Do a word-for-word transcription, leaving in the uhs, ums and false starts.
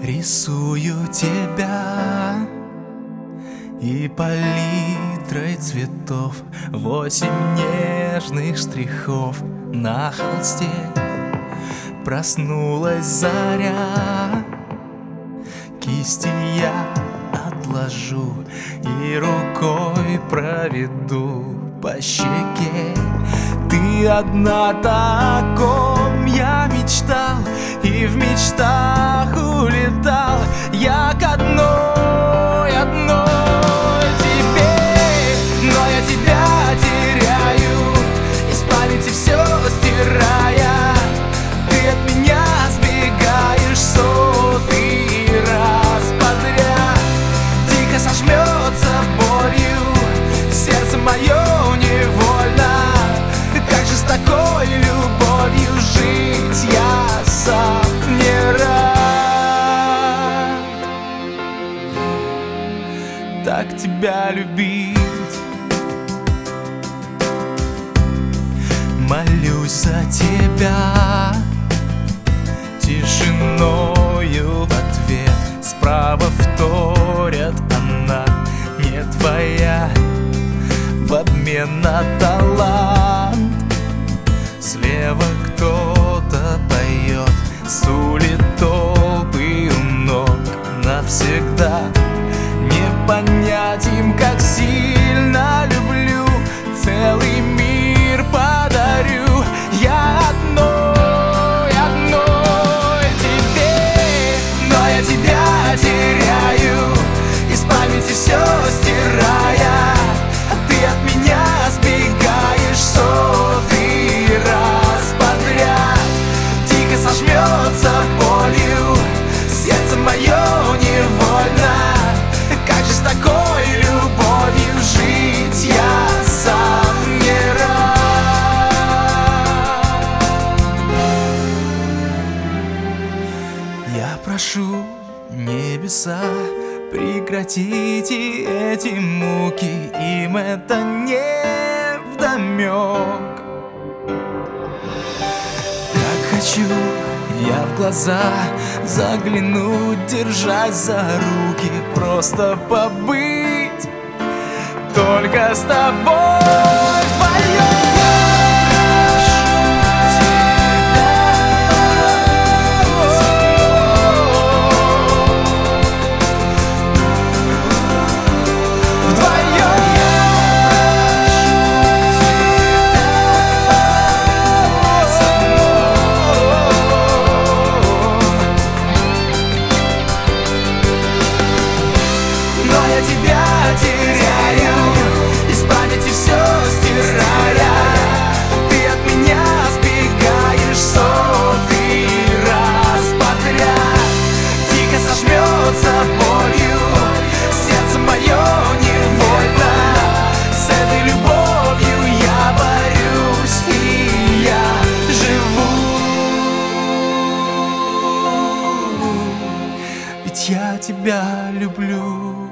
Рисую тебя и палитрой цветов, восемь нежных штрихов на холсте. Проснулась заря, кисти я отложу и рукой проведу по щеке. Ты одна, о ком я мечтал, и в мечтах улетал я к одной, одной тебе. Но я тебя теряю, из памяти все стирая. Ты от меня сбегаешь сотый раз подряд. Дико сожмется болью сердце мое невольно. Как же с такой любовью жить я сам не рад. Так тебя любить. Молюсь за тебя тишиною в ответ. Справа вторят, она не твоя, в обмен на талант. Слева кто-то поет, сулит толпы у ног навсегда. Не понять им, как сильно люблю, целый мир подарю я одной, одной тебе. Но я тебя теряю, из памяти все стирая. Ты от меня сбегаешь сотый раз подряд. Дико сожмется болью сердце мое невольно. Как же с такой любовью жить я сам не рад. Я прошу небеса, прекратите эти муки, им это не вдомек. Так хочу я в глаза заглянуть, держась за руки, просто побыть только с тобой вдвоем. Я тебя теряю, из памяти все стирая. Ты от меня сбегаешь сотый раз подряд. Дико сожмется болью сердце мое невольно. С этой любовью я борюсь, и я живу. Ведь я тебя люблю.